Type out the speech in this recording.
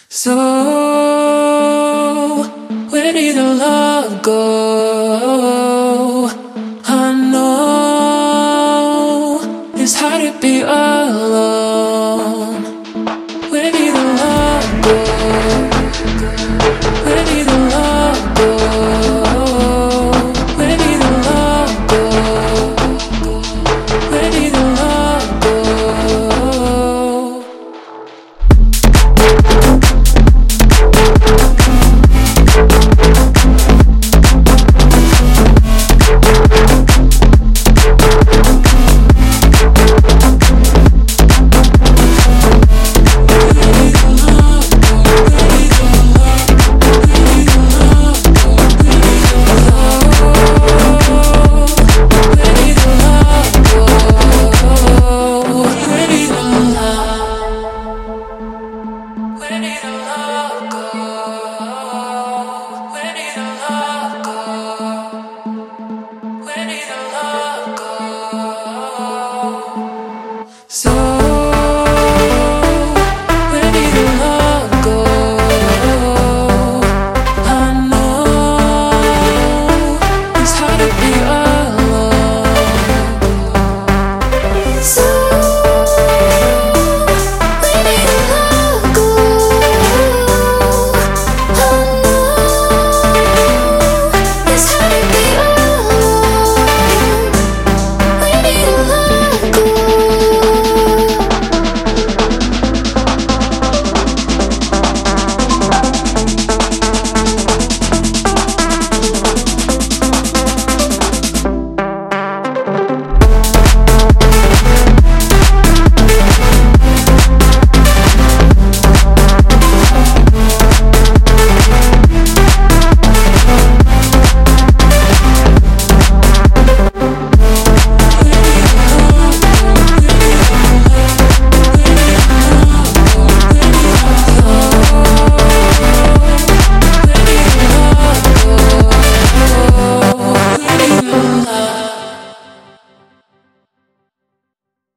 So, where did the love go? I know it's hard to be alone. Where did the love go? Where did the love go? Where did the love go? Where did the love go? Where did the love